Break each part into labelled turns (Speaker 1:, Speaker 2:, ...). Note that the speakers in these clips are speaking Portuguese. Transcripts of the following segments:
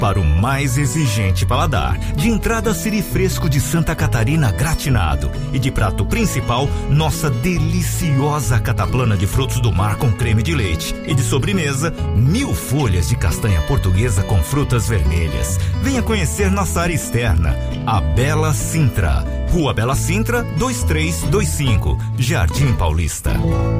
Speaker 1: para o mais exigente paladar. De entrada, siri fresco de Santa Catarina gratinado. E de prato principal, nossa deliciosa cataplana de frutos do mar com creme de leite. E de sobremesa, 1000 folhas de castanha portuguesa com frutas vermelhas. Venha conhecer nossa área externa, a Bela Sintra. Rua Bela Sintra, 2325, Jardim Paulista.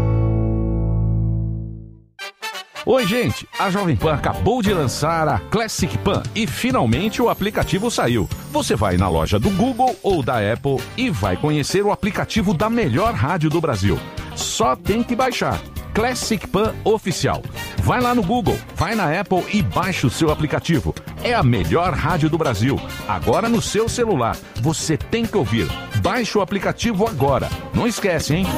Speaker 2: Oi, gente! A Jovem Pan acabou de lançar a Classic Pan e finalmente o aplicativo saiu. Você vai na loja do Google ou da Apple e vai conhecer o aplicativo da melhor rádio do Brasil. Só tem que baixar. Classic Pan Oficial. Vai lá no Google, vai na Apple e baixa o seu aplicativo. É a melhor rádio do Brasil. Agora no seu celular. Você tem que ouvir. Baixe o aplicativo agora. Não esquece, hein?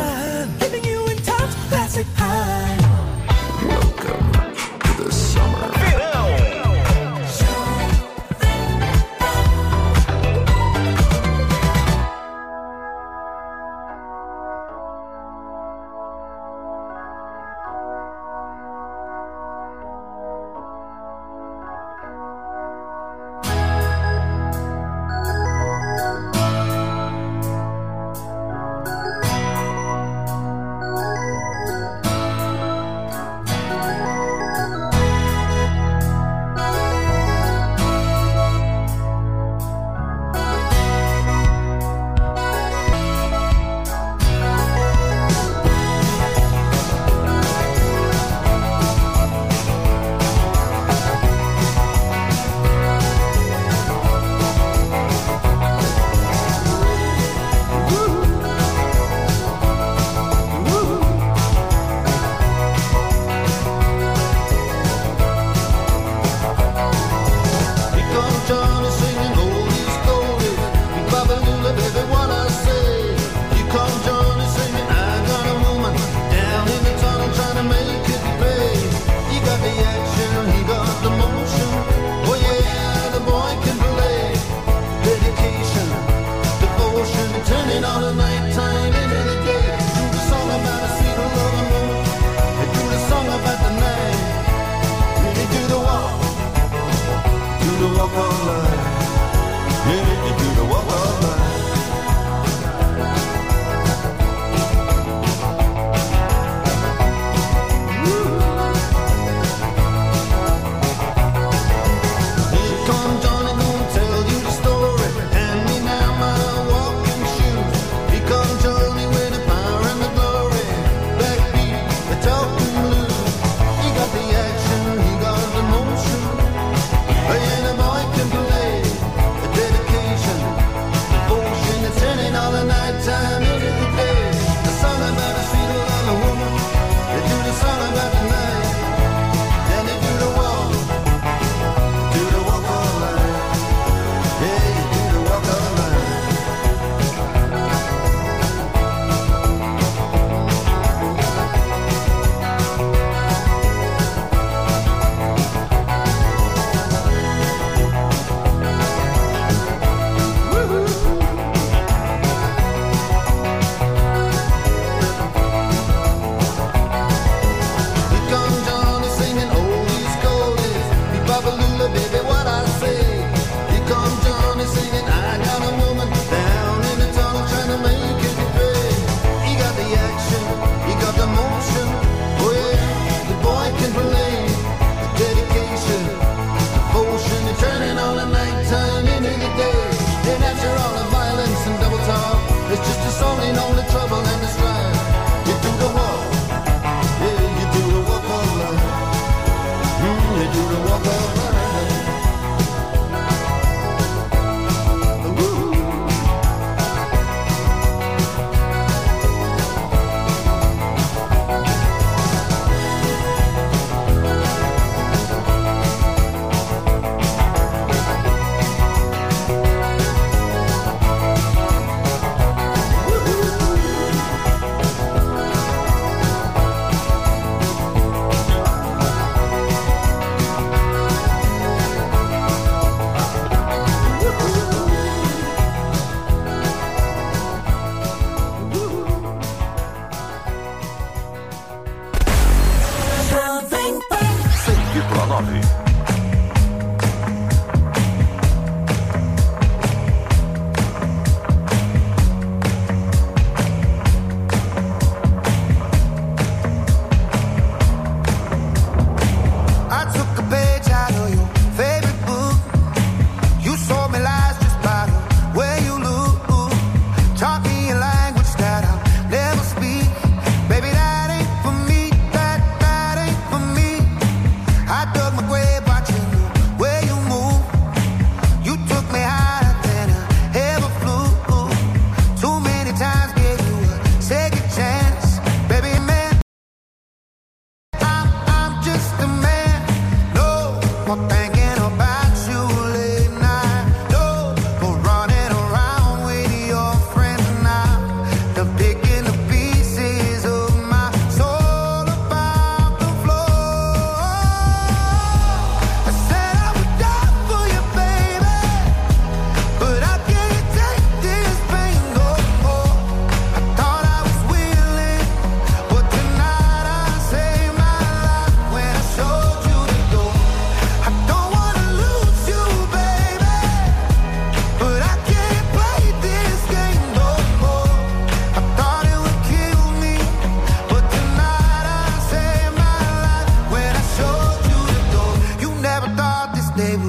Speaker 3: Ain't a boy can play.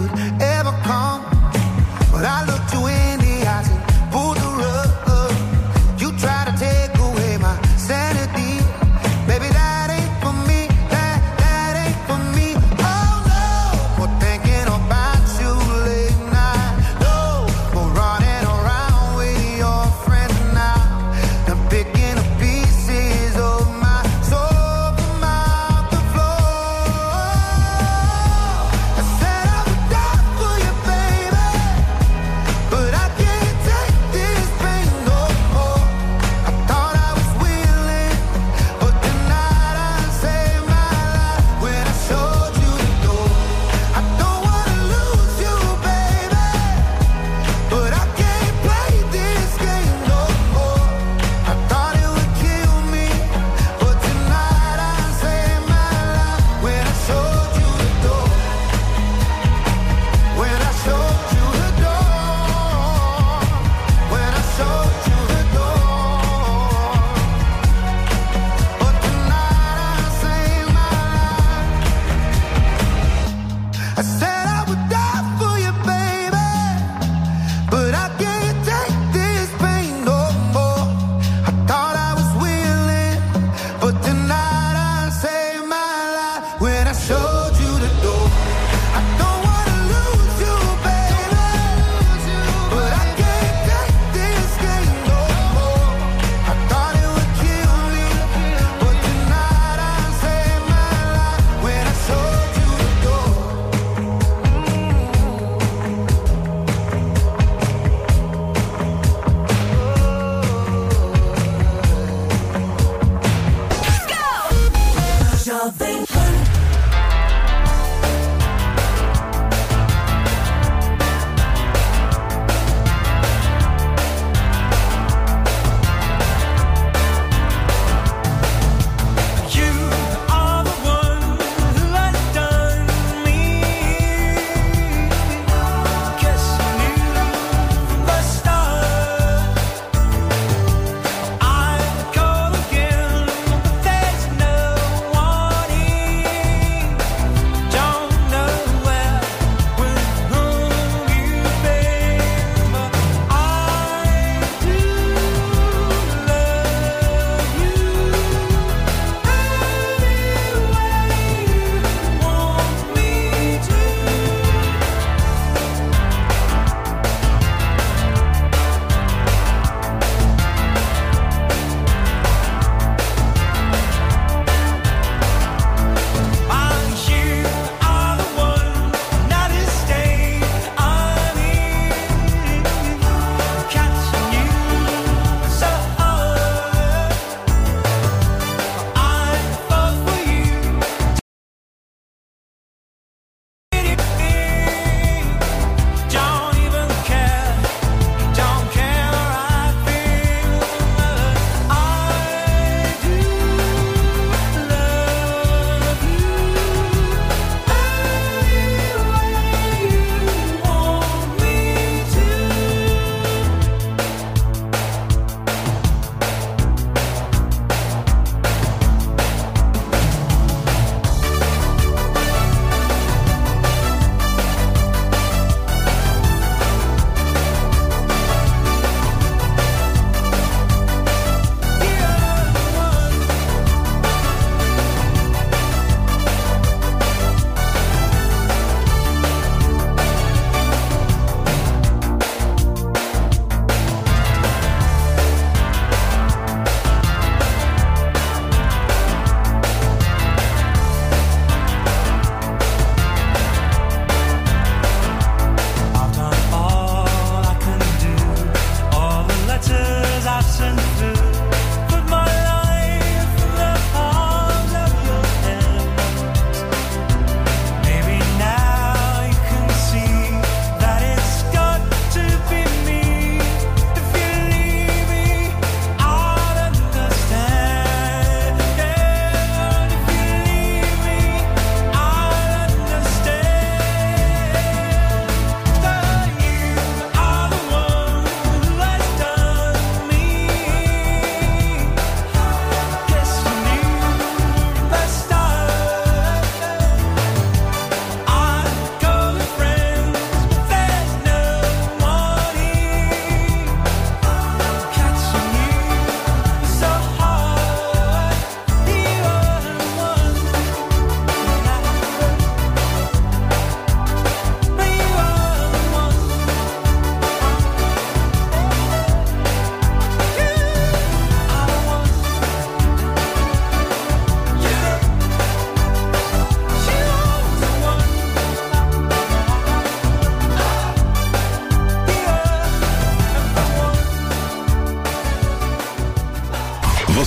Speaker 3: could ever come. But I looked you in the eyes and pulled the rug. You tried to take away my sanity. Baby, that ain't for me, that ain't for me. Oh no, for thinking about you late night. No, for running around with your friends now. I'm picking up pieces of my soul from out the floor. I said I would die for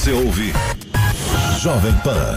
Speaker 4: Você ouve Jovem Pan.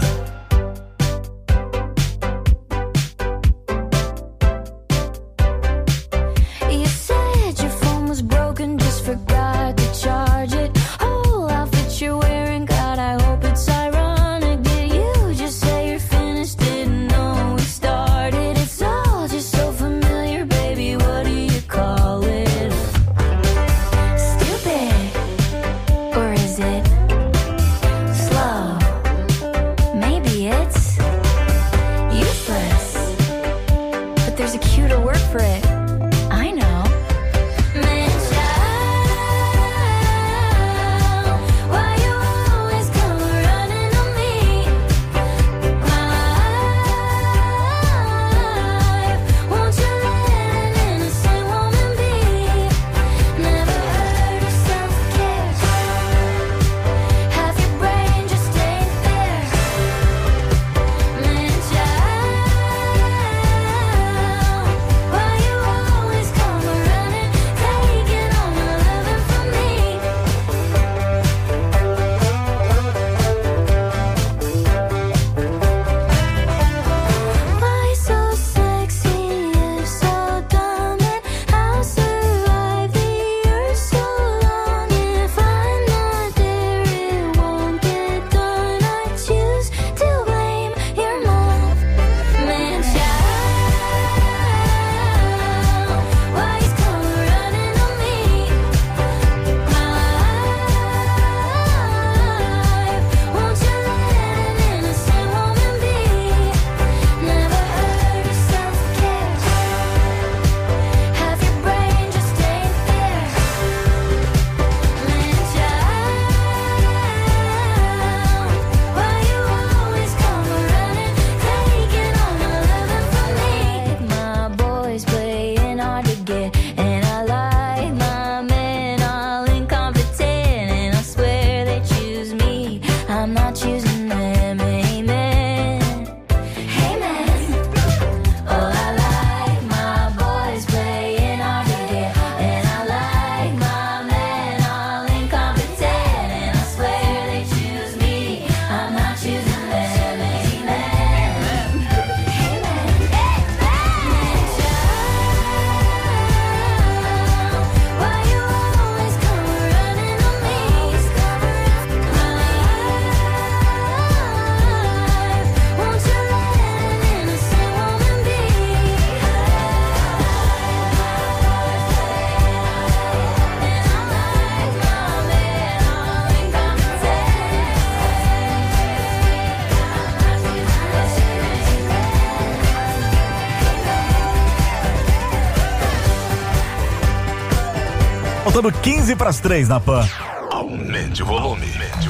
Speaker 5: Faltando 15 para as 3 na Pan.
Speaker 4: Aumente o volume.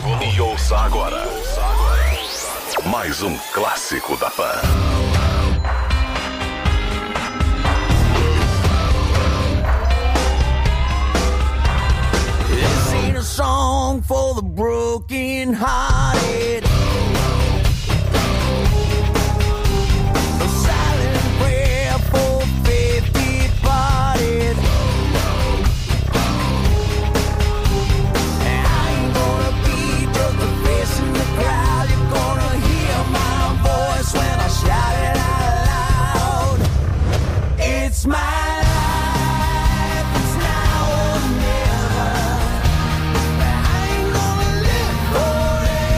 Speaker 4: E ouça agora. Mais um clássico da Pan.
Speaker 3: This ain't a song for the broken hearted. A silent prayer for faith departed. Shout it out loud. It's my life. It's now or never. I ain't gonna live forever.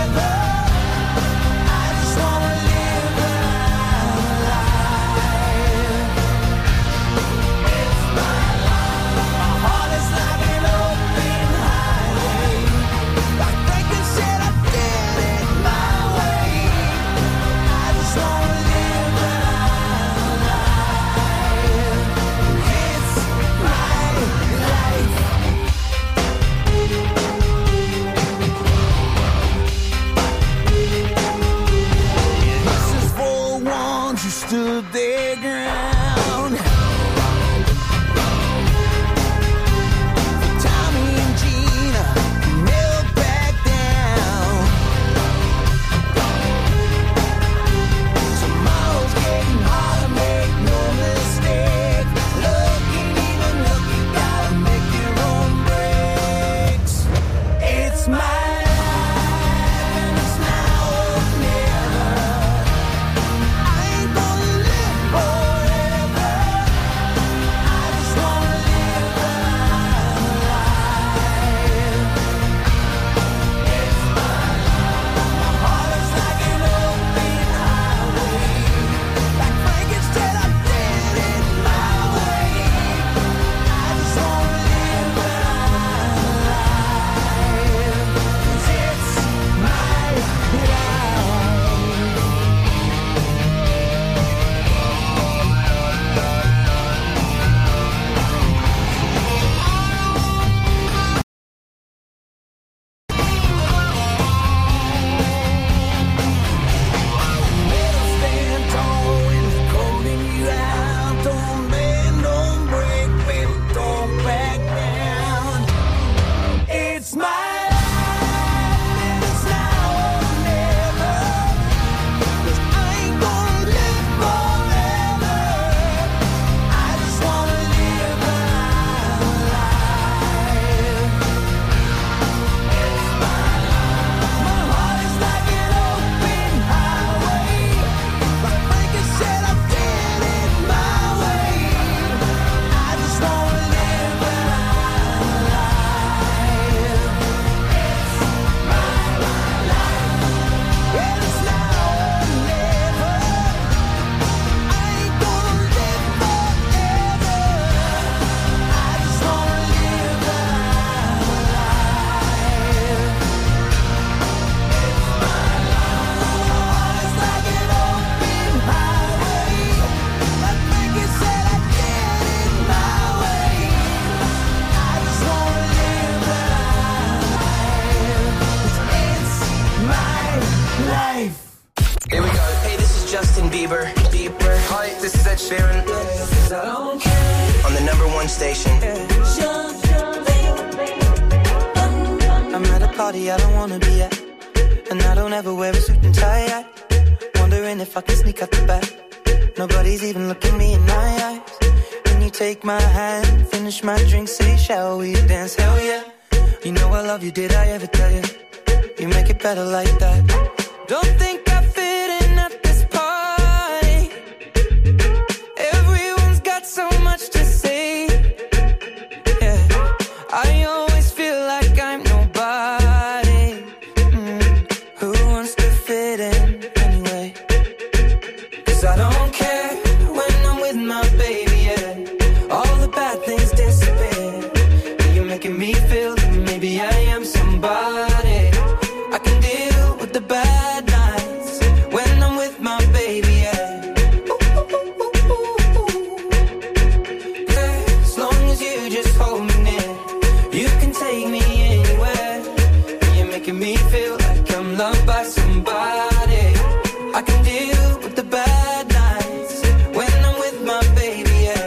Speaker 6: on the #1 station. I'm at a party I don't wanna be at, and I don't ever wear a suit and tie. Wondering if I can sneak out the back. Nobody's even looking me in my eyes. Can you take my hand, finish my drink, say shall we dance? Hell yeah. You know I love you, did I ever tell you? You make it better like that. Don't think I fit in at this party. Everyone's got so much to say. Yeah, I always feel like I'm nobody. Who wants to fit in anyway? 'Cause I don't care when I'm with my baby, yeah. All the bad things disappear. You're making me feel that maybe I am somebody. I can deal with the bad nights when I'm with my baby, yeah. Yeah, as long as you just hold me near, you can take me anywhere. You're making me feel like I'm loved by somebody. I can deal with the bad nights when I'm with my baby, yeah.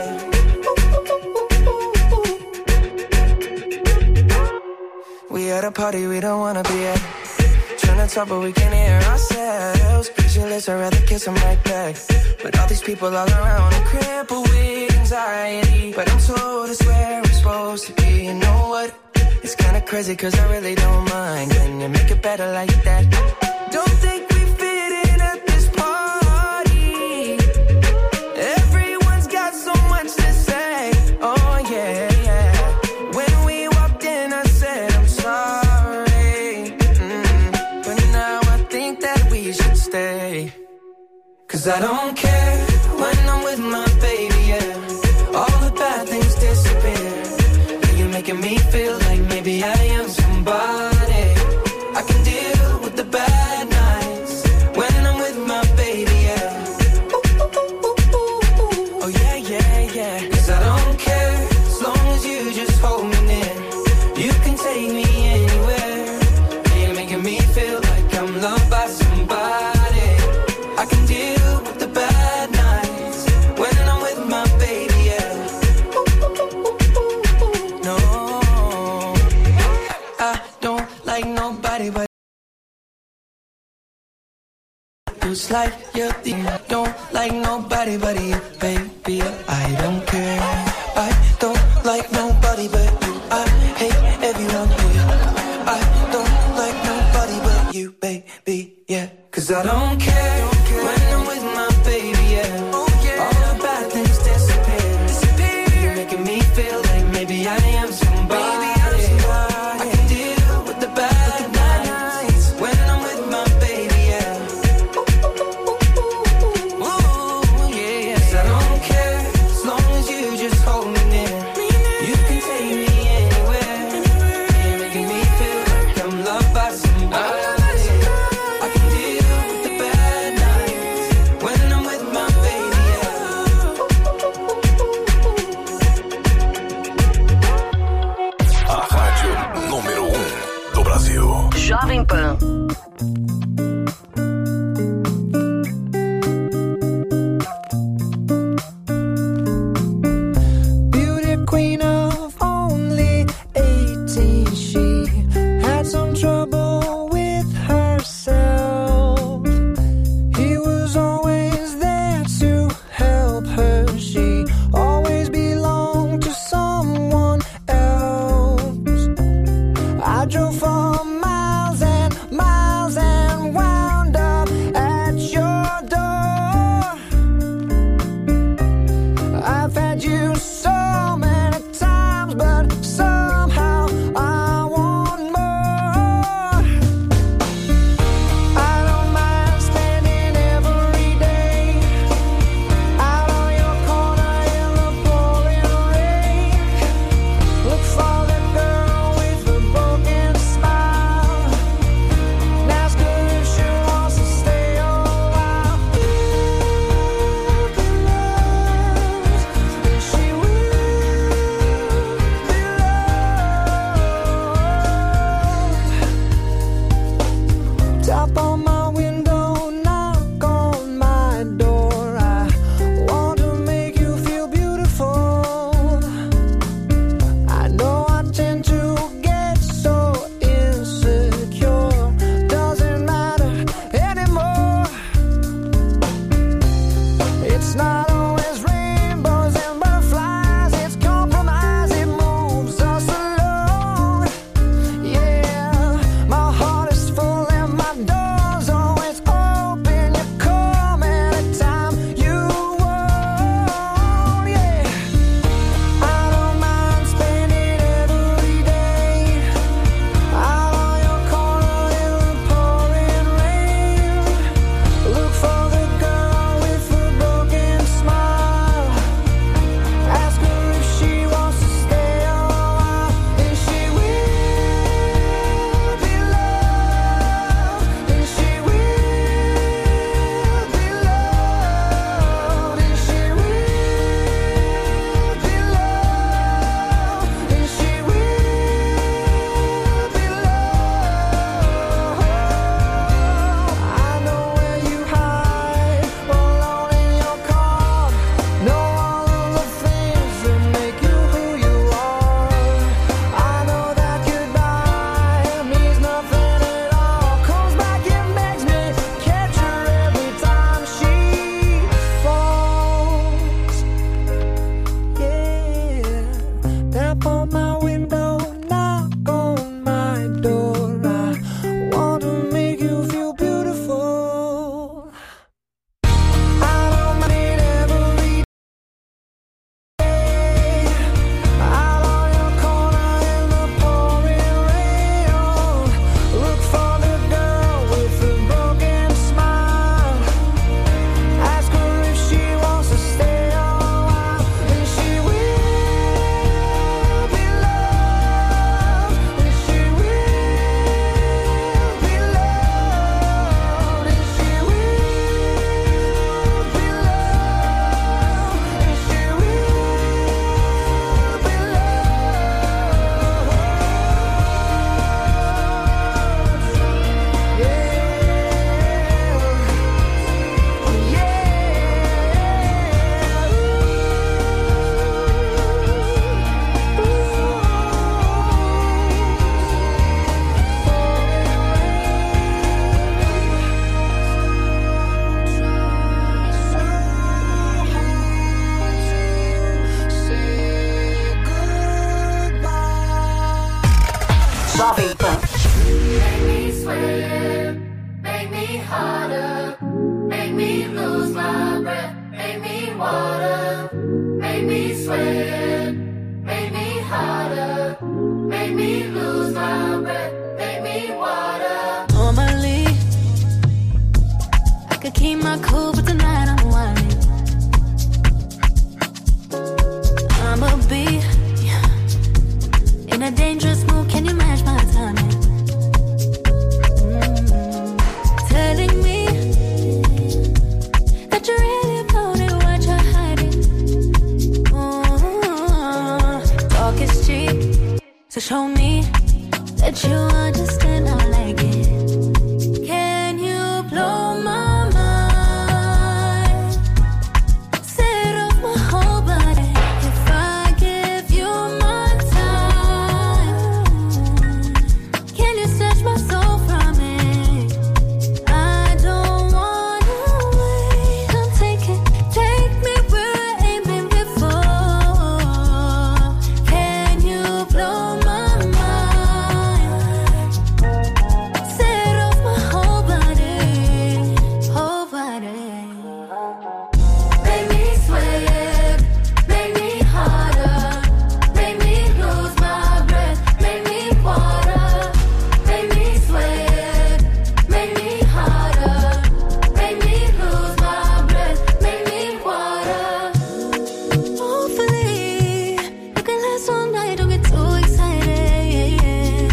Speaker 6: We at a party we don't wanna be at. Trying to talk but we can't hear ourselves. Pictureless, I'd rather kiss them right back. But all these people all around, I'm crippled with anxiety. But I'm told it's where I'm supposed to be. You know what? It's kinda crazy 'cause I really don't mind. Can you make it better like that? Don't think we fit in at this party. Everyone's got so much to say. Oh yeah, yeah. When we walked in I said I'm sorry. But now I think that we should stay. 'Cause I don't care when I'm with my baby, yeah. All the bad things disappear. You're making me feel like maybe I am somebody. I can deal with the bad nights when I'm with my baby, yeah. Oh yeah, yeah, yeah. 'Cause I don't care as long as you just hold me near. You can take me anywhere. You're making me feel like I'm loved by somebody. I can deal with the bad nights when I'm with my baby, yeah. No, I don't like nobody but it's like you're the don't like nobody but you, baby. I don't care. I don't like nobody but you. I hate everyone here. I don't like nobody but you, baby. Yeah, 'cause I don't care when I'm with my baby. Yeah, all the bad things disappear. You're making me feel like maybe I am somebody. I can deal with the bad nights when I'm with my baby. Yeah.
Speaker 7: Jovem Pan.
Speaker 8: Beauty queen of only 18, she had some trouble with herself. He was always there to help her. She always belonged to someone else. I drove for miles and miles and wound up at your door. I've had you so many times.
Speaker 7: Jovem Pan.
Speaker 9: Make me sweat, make me harder, make me lose my breath, make me water, make me sweat, make me harder, make me lose my breath, make me water.
Speaker 10: Normally, I could keep my cool, but tonight I'm whining. I'ma be in a dangerous mood, can you match my timing? Telling me that you really about it, what you're hiding. Talk is cheap, so show me that you understand, I like it. Can you blow my mind? Set off my whole body if I give you my time. Can you snatch my soul from it? I don't wanna wait. Come take me where I ain't been before. Can you blow my mind? Set off my whole body, whole body.
Speaker 9: Make me sweat, make me harder, make me lose my breath, make me water, make me sweat, make me harder, make me lose my breath, make me water.
Speaker 10: Hopefully, you can last all night, don't get too excited.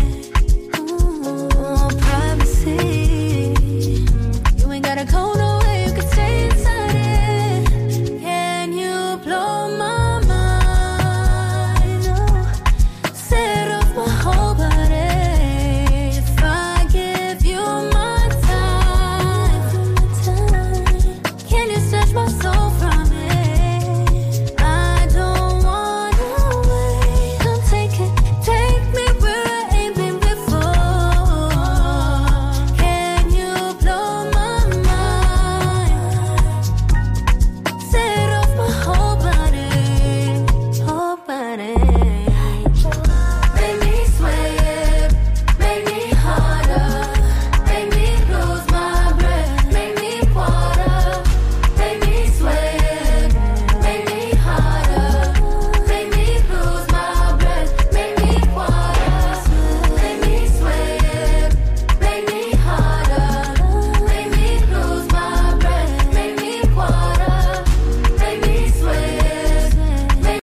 Speaker 10: Privacy, you ain't gotta go nowhere, you can stay inside it. Can you blow my mind? Set off my whole body if I give you my time. Can you snatch my soul from it? I don't wanna wait. Come take me where I ain't been before. Can you blow my mind? Set off my whole body, whole body.
Speaker 9: Make me sweat, make me harder, make me lose my breath, make me water, make me sweat, make me harder, make me lose my breath, make me water, make me sweat, make me harder, make me lose my breath, make me water, make me sweat, make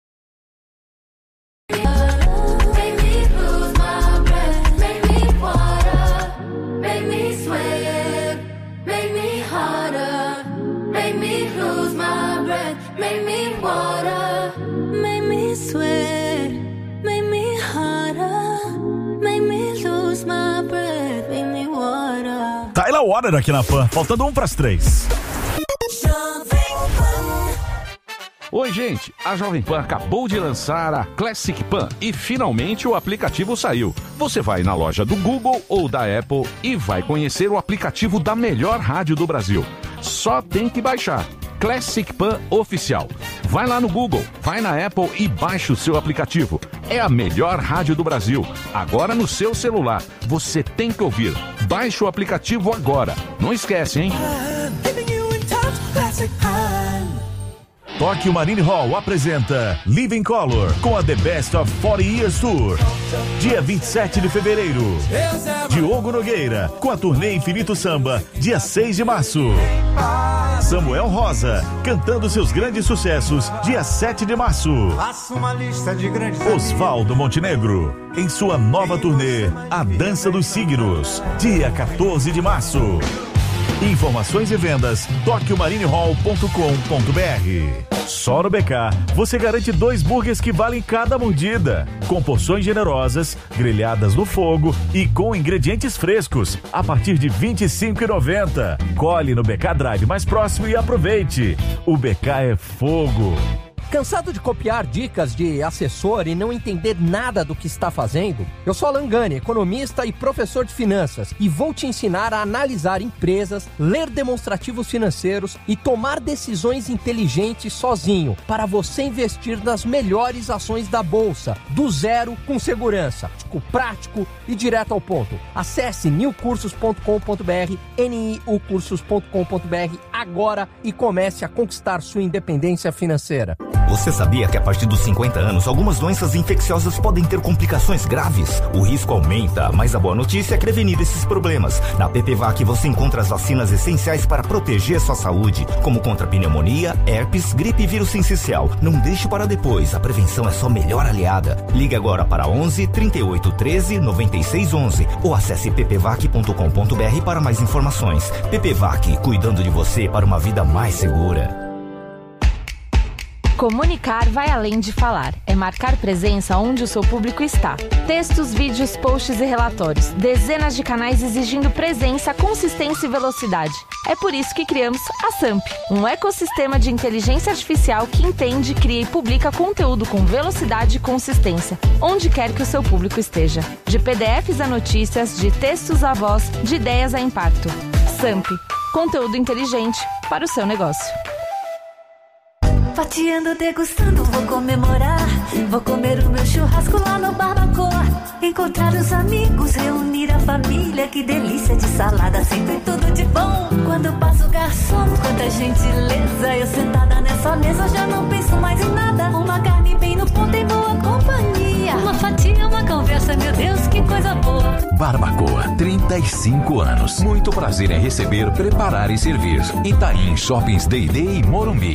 Speaker 9: me lose my breath, make me water, make me sweat, make me harder, make me lose my breath, make me water.
Speaker 10: Make me sweat, make me harder, make me lose my breath, make me water.
Speaker 5: Tyler Water aqui na Pan, faltando 1:03.
Speaker 2: Oi, gente! A Jovem Pan acabou de lançar a Classic Pan e finalmente o aplicativo saiu. Você vai na loja do Google ou da Apple e vai conhecer o aplicativo da melhor rádio do Brasil. Só tem que baixar. Classic Pan Oficial. Vai lá no Google, vai na Apple e baixa o seu aplicativo. É a melhor rádio do Brasil. Agora no seu celular. Você tem que ouvir. Baixe o aplicativo agora. Não esquece, hein?
Speaker 5: Tóquio Marine Hall apresenta Living Color com a The Best of 40 Years Tour. Dia 27 de fevereiro. Diogo Nogueira com a turnê Infinito Samba, dia 6 de março. Samuel Rosa cantando seus grandes sucessos, dia 7 de março. Osvaldo Montenegro em sua nova turnê A Dança dos Signos, dia 14 de março. Informações e vendas tokyomarinehall.com.br. Só no BK você garante 2 burgers que valem cada mordida, com porções generosas, grelhadas no fogo e com ingredientes frescos, a partir de R$ 25,90. Colhe no BK Drive mais próximo e aproveite. O BK é fogo.
Speaker 11: Cansado de copiar dicas de assessor e não entender nada do que está fazendo? Eu sou Alan Gani, economista e professor de finanças, e vou te ensinar a analisar empresas, ler demonstrativos financeiros e tomar decisões inteligentes sozinho, para você investir nas melhores ações da bolsa, do zero, com segurança, prático e direto ao ponto. Acesse newcursos.com.br, niucursos.com.br agora e comece a conquistar sua independência financeira.
Speaker 1: Você sabia que a partir dos 50 anos, algumas doenças infecciosas podem ter complicações graves? O risco aumenta, mas a boa notícia é prevenir esses problemas. Na PPVAC você encontra as vacinas essenciais para proteger sua saúde, como contra pneumonia, herpes, gripe e vírus sincicial. Não deixe para depois, a prevenção é sua melhor aliada. Ligue agora para 11 38 13 96 11 ou acesse ppvac.com.br para mais informações. PPVAC, cuidando de você para uma vida mais segura.
Speaker 12: Comunicar vai além de falar. É marcar presença onde o seu público está. Textos, vídeos, posts e relatórios. Dezenas de canais exigindo presença, consistência e velocidade. É por isso que criamos a SAMP, um ecossistema de inteligência artificial que entende, cria e publica conteúdo com velocidade e consistência, onde quer que o seu público esteja. De PDFs a notícias, de textos a voz, de ideias a impacto. SAMP, conteúdo inteligente para o seu negócio.
Speaker 10: Fatiando, degustando, vou comemorar. Vou comer o meu churrasco lá no Barbacoa. Encontrar os amigos, reunir a família. Que delícia de salada, sempre tudo de bom. Quando passa o garçom, quanta gentileza. Eu sentada nessa mesa já não penso mais em nada. Uma carne bem no ponto em boa companhia. Uma fatia, uma conversa, meu Deus, que coisa boa.
Speaker 13: Barbacoa, 35 anos. Muito prazer em receber, preparar e servir. Itaim Shoppings D&D e Morumbi.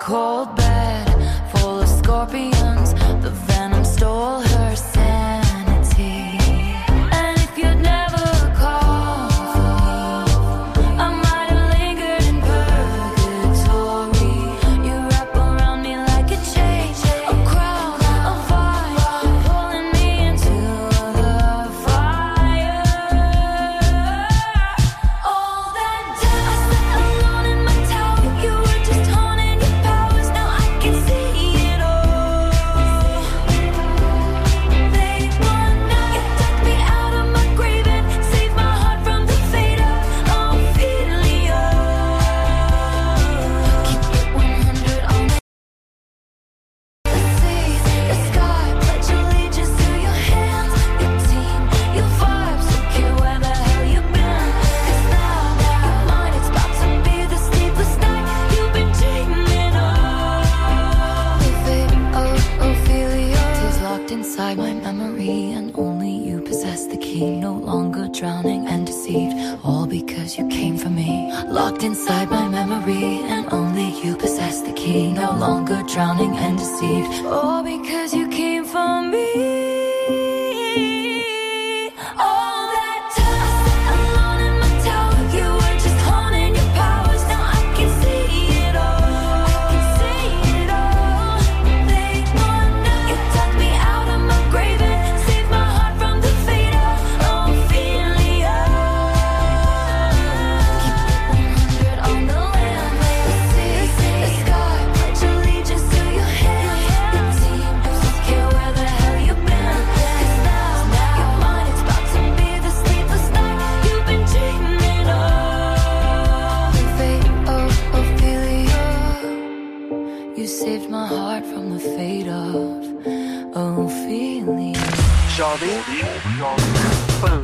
Speaker 9: cold bed full of scorpions. The venom stole her sanity. And if you'd never called for me, I might have lingered in purgatory. You wrap around me like a chain, a crown, a vine, pulling me into the fire. All that time I sat alone in my tower, you were just honing your powers. Now I can see it all. They want now. You took me out of my grave and saved my heart from the fate of Ophelia. Keep it 100 on the sea, the sky, pledge allegiance to your hands, your team, your vibes. Don't care where the hell you've been. 'Cause now your mind, it's about to be the sleepless night you've been dreaming of. The fate of Ophelia is locked inside my memory, and only you possess the key. No longer drowning and deceived, all because you came for me. Locked inside my memory, and only you possess the key. No longer drowning and deceived, all because you came for me. All that time I sat alone in my tower, you were just honing your powers. Now I can see it all. I can see it all. They want now. You took me out of my grave and saved my heart from the fate of Ophelia. Keep it 100 on the land, the sea, the sky, pledge allegiance to your hand, your team. Don't care where the hell you've been. 'Cause now your mind, it's about to be the sleepless night you've been dreaming of. The fate of Ophelia. You saved my heart from the fate of Ophelia.
Speaker 14: Jovem Pan.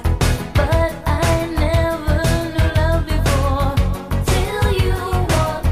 Speaker 9: But I never knew love before till you walked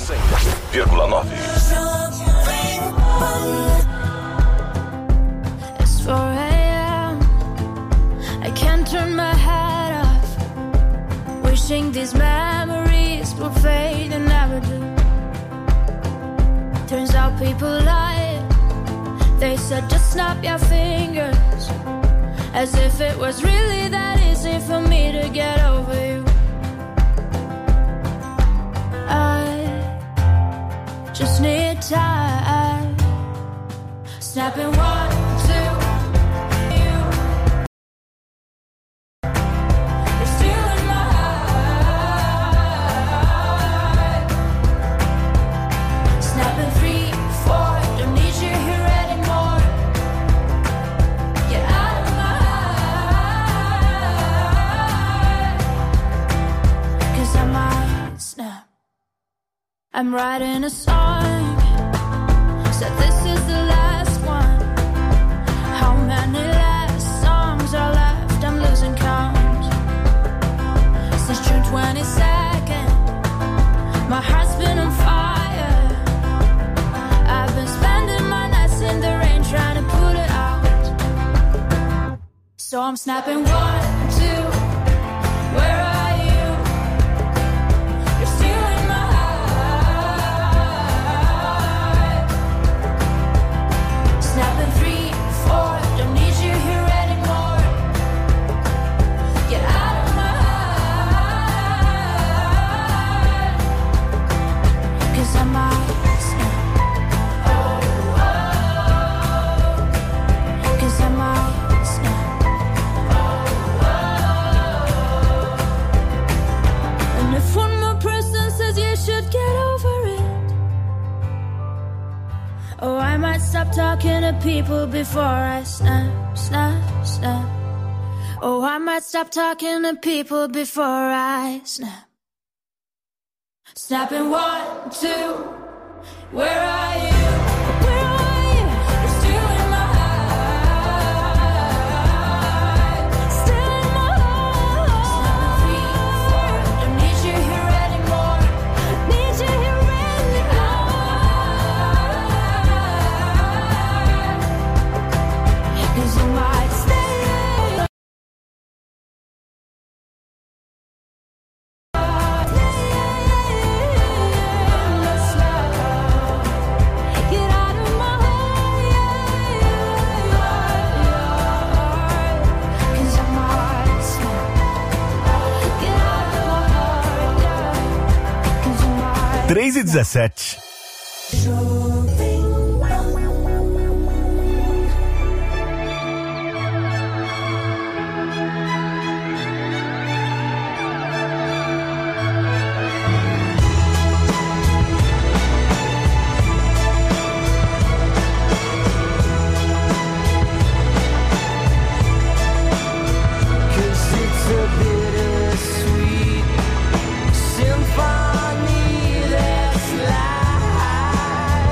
Speaker 4: 100,9.
Speaker 9: It's 4 a.m. I can't turn my head off. Wishing these memories will fade and never do. Turns out people lie. They said just snap your fingers, as if it was really that easy for me to get over you. I just need time. Snapping 1, 2. You're still in my heart. Snapping 3, 4. Don't need you here anymore. Get out of my heart. 'Cause I might snap. I'm writing a song. Said this is the last one. How many last songs are left? I'm losing count. Since June 22nd, my heart's been on fire. I've been spending my nights in the rain trying to put it out. So I'm snapping 1, 2. Where are you? You're still in my heart. Snapping 3, 4. Don't need you here anymore. Get out of my heart. 'Cause I might snap. Oh, oh. 'Cause I might snap. Oh, oh. And if one more person says you should get over it, oh, I might stop talking to people before I snap, snap, snap. Oh, I might stop talking to people before I snap. Snapping 1, 2. Where are you? Where are you? You're still in my heart. Still in my heart. Snapping 3, 4. Don't need you here anymore. Need you here anymore. 'Cause you might stay. Get out of my heart. 'Cause I might snap. Get out of my heart. 'Cause you might.
Speaker 5: 3:17.
Speaker 8: Cause it's a bittersweet symphony that's life.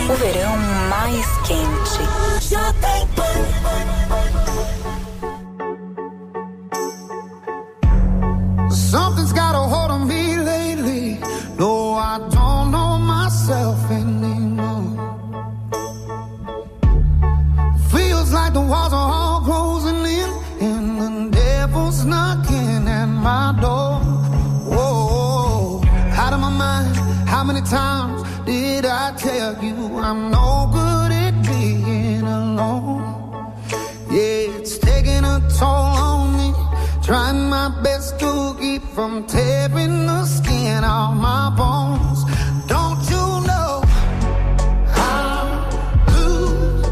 Speaker 15: O verão mais quente.
Speaker 3: Something's got a hold on me lately. No, I don't know myself anymore. Feels like the walls are all closing in, and the devil's knocking at my door. Whoa, out of my mind. How many times did I tell you I'm no good at being alone? Yeah, it's taking a toll on me. Trying my best to keep from tearing the skin off my bones. Don't you know I lose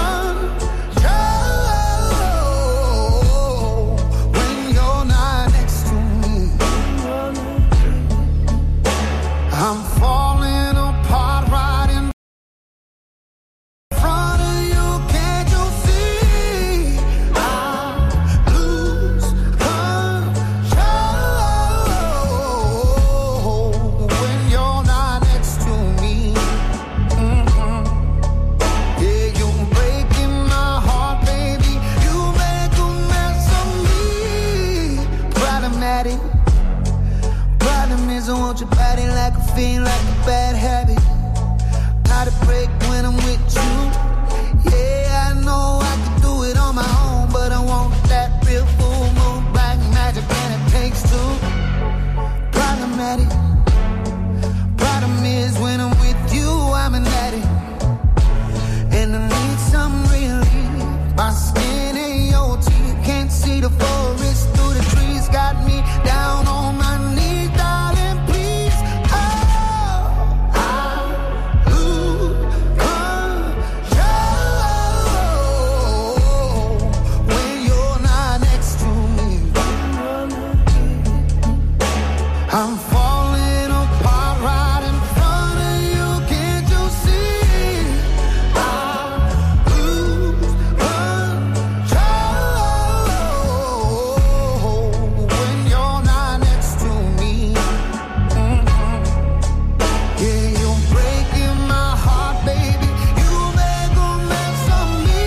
Speaker 3: control when you're not next to me? I'm falling apart right in front of you. Can't you see? I lose control when you're not next to me. Yeah, you're breaking my heart, baby. You make a mess of me. Problematic. Problem is I want your body like a fiend, like a bad habit. Got to break when I'm with you. Yeah, I know I can do it on my own, but I want that real full moon, black magic, and it takes two. Problematic. Problem is when I'm with you, I'm an addict, and I need some relief. My skin ain't your teeth, can't see the forest through the trees. Got me down on my knees, darling, please. Oh, I lose control when you're not next to me. I'm falling apart right in front of you. Can't you see? I lose control when you're not next to me. Yeah, you're breaking my heart, baby. You make a mess of me.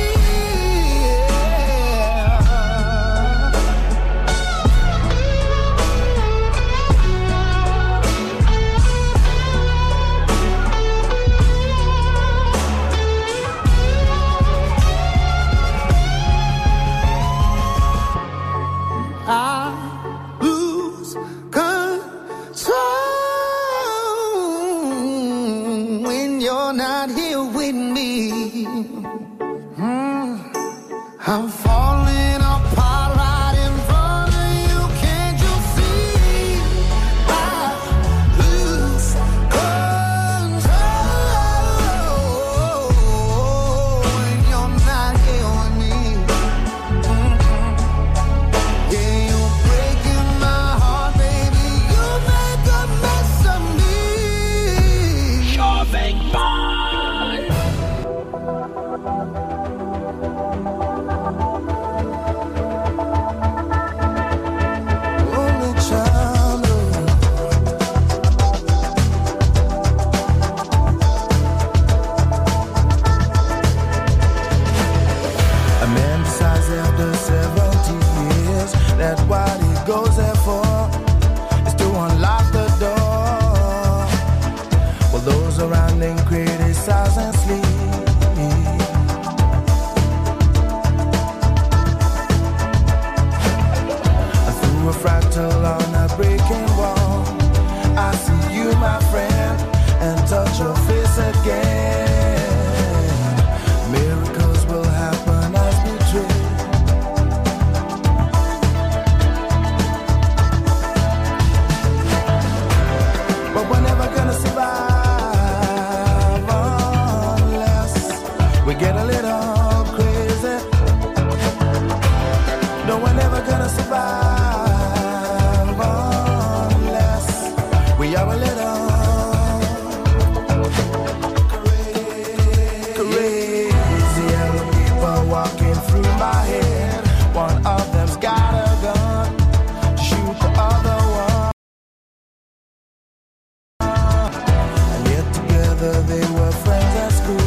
Speaker 3: I lose control when you're not here with me. I'm falling apart right in front of you. Can't you see? I lose control when you're not here with me. Yeah, you're breaking my heart, baby. You make a mess of me.
Speaker 16: Jovem Pan.
Speaker 3: Only child.
Speaker 8: A man decides after 70 years that what he goes there for is to unlock the door. While those around him criticize and sleep. And through a fractal on a breaking wall, I see you, my friend, and touch your face again. Miracles will happen as we dream. But we're never gonna survive unless we get a little crazy. No, we're never gonna survive unless we are a little crazy. Yellow people walking through my head. One of them's got a gun to shoot the other one. And yet together they were friends at school.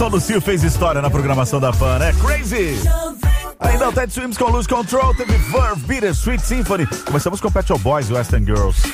Speaker 5: som do Cio fez história na programação da Pan, né? Crazy! Ainda o Ted Swims com Lose Control, teve Verve, Bittersweet Symphony. Começamos com Pet Shop Boys e Western Girls.